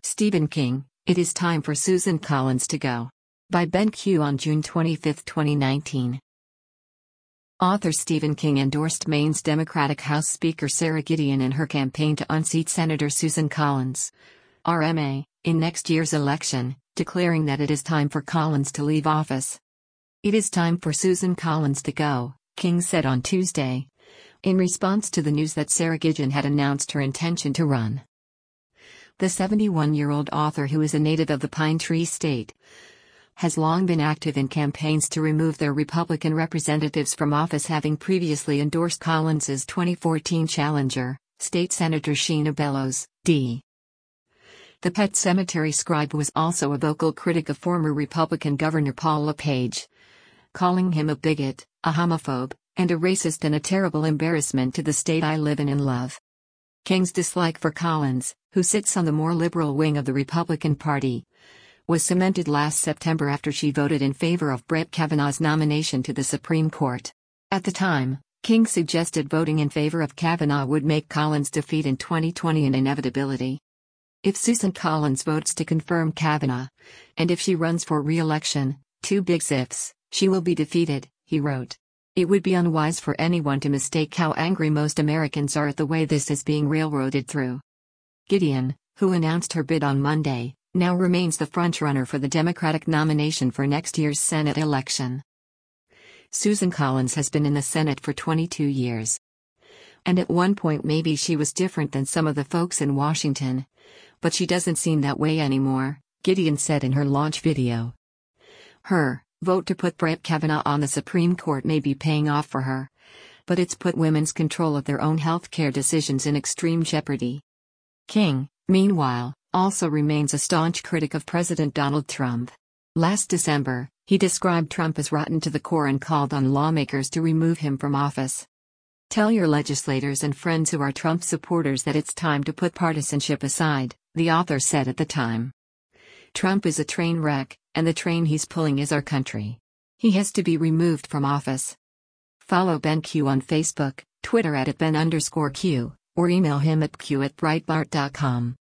Stephen King, It Is Time for Susan Collins to Go. By Ben Q on June 25, 2019. Author Stephen King endorsed Maine's Democratic House Speaker Sara Gideon in her campaign to unseat Senator Susan Collins, RMA, in next year's election, declaring that it is time for Collins to leave office. It is time for Susan Collins to go, King said on Tuesday, in response to the news that Sara Gideon had announced her intention to run. The 71-year-old author, who is a native of the Pine Tree State, has long been active in campaigns to remove their Republican representatives from office, having previously endorsed Collins's 2014 challenger, State Senator Sheena Bellows, D. The Pet Sematary scribe was also a vocal critic of former Republican Governor Paul LePage, calling him a bigot, a homophobe, and a racist and a terrible embarrassment to the state I live in and love. King's dislike for Collins, who sits on the more liberal wing of the Republican Party, was cemented last September after she voted in favor of Brett Kavanaugh's nomination to the Supreme Court. At the time, King suggested voting in favor of Kavanaugh would make Collins' defeat in 2020 an inevitability. If Susan Collins votes to confirm Kavanaugh, and if she runs for re-election, two big ifs, she will be defeated, he wrote. It would be unwise for anyone to mistake how angry most Americans are at the way this is being railroaded through. Gideon, who announced her bid on Monday, now remains the frontrunner for the Democratic nomination for next year's Senate election. Susan Collins has been in the Senate for 22 years. And at one point maybe she was different than some of the folks in Washington, but she doesn't seem that way anymore, Gideon said in her launch video. Her vote to put Brett Kavanaugh on the Supreme Court may be paying off for her, but it's put women's control of their own health care decisions in extreme jeopardy. King, meanwhile, also remains a staunch critic of President Donald Trump. Last December, he described Trump as rotten to the core and called on lawmakers to remove him from office. Tell your legislators and friends who are Trump supporters that it's time to put partisanship aside, the author said at the time. Trump is a train wreck, and the train he's pulling is our country. He has to be removed from office. Follow Ben Q on Facebook, Twitter @Ben_Q, or email him at q@breitbart.com.